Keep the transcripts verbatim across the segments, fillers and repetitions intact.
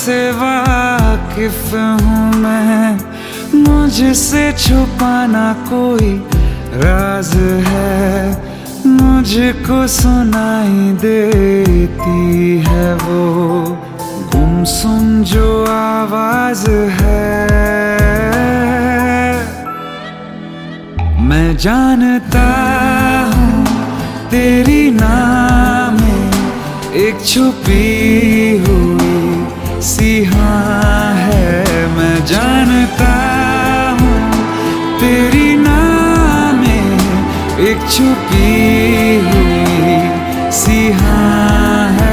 से वाकिफ हूँ मैं, मुझसे छुपाना कोई राज है, मुझको सुनाई देती है वो गुमसुम जो आवाज है। मैं जानता हूँ तेरी नाम में एक छुपी हुई सिहा है, मैं जानता हूँ तेरी नाम में एक छुपी हुई सिहा है।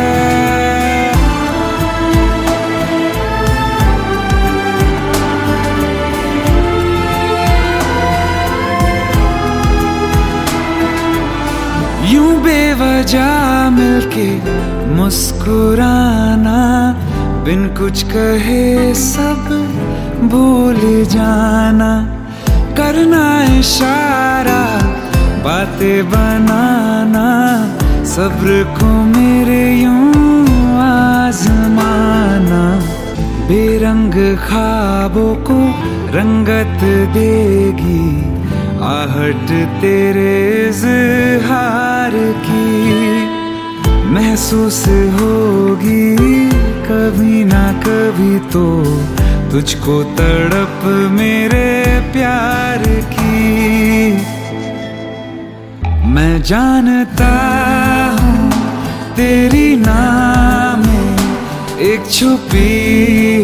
यूं बेवजह मिलके मुस्कुराना, बिन कुछ कहे सब भूल जाना, करना इशारा बातें बनाना, सब्र को मेरे यूं आजमाना, बेरंग ख्वाबों को रंगत देगी आहट तेरे इज़हार की, महसूस होगी कभी ना कभी तो तुझको तड़प मेरे प्यार की। मैं जानता हूँ तेरी नाम में एक छुपी